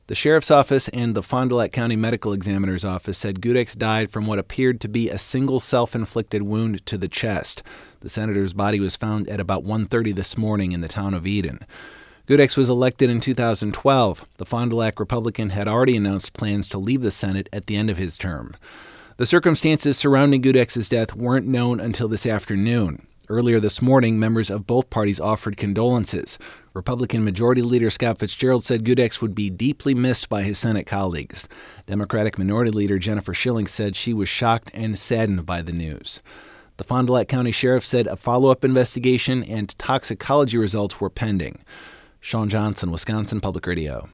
The sheriff's office and the Fond du Lac County Medical Examiner's office said Gudex died from what appeared to be a single self-inflicted wound to the chest. The senator's body was found at about 1:30 this morning in the town of Eden. Gudex was elected in 2012. The Fond du Lac Republican had already announced plans to leave the Senate at the end of his term. The circumstances surrounding Gudex's death weren't known until this afternoon. Earlier this morning, members of both parties offered condolences. Republican Majority Leader Scott Fitzgerald said Gudex would be deeply missed by his Senate colleagues. Democratic Minority Leader Jennifer Schilling said she was shocked and saddened by the news. The Fond du Lac County Sheriff said a follow-up investigation and toxicology results were pending. Sean Johnson, Wisconsin Public Radio.